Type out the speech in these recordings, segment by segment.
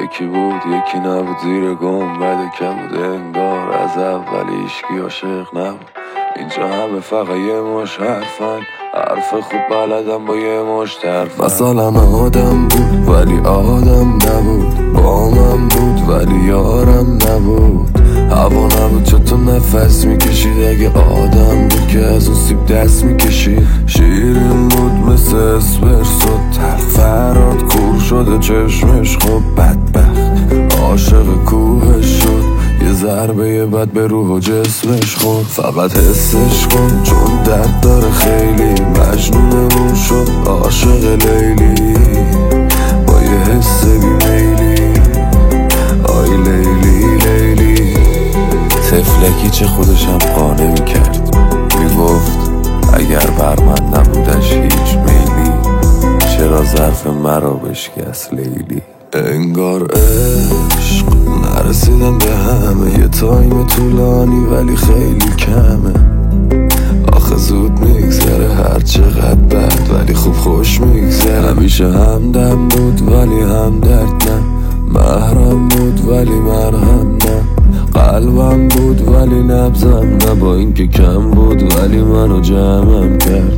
یکی بود یکی نبود، زیر گنبد کبود انگار از اول هیچکی عاشق نبود. اینجا همه فقط یه مش حرفن، حرف خوب بلدم با یه مش طرفن. مثلا آدم بود ولی آدم نبود، با من بود ولی یارم نبود. هوا نبود چطور نفس میکشید، اگه آدم بود که از اون سیب دست میکشید. شیرین بود مثل اسپرسو تلخ، فراد کور شده چشمش خب بدبخت. عاشق کوهش شد یه ضربه بد به روح و جسمش خورد. فقط حسش کن چون درد داره خیلی، مجنونمون شد عاشق لیلی. با یه حس بیمیلی آی لیلی لیلی. طفلکی چه خودشم قانع میکرد، میگفت اگر بر من نبودش هیچ میلی، چرا ظرف مرا بشکست لیلی. انگار عشق نرسیدم به همه، یه تایم طولانی ولی خیلی کمه. آخه زود میگذره هر چقدر بد ولی خوب خوش میگذره. همیشه همدم بود ولی همدرد نه، محرم بود ولی مرهم نه. قلبم بود ولی نبضم نه، با اینکه کم بود ولی منو جمعم کرد.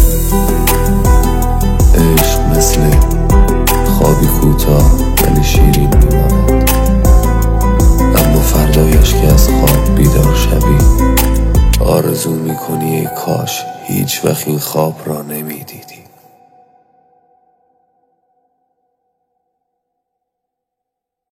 عشق مثل خوابی کوتاه ولی شیرین میماند، اما فردایش که از خواب بیدار شوی آرزو میکنی ای کاش هیچ وقت این خواب را نمیدی.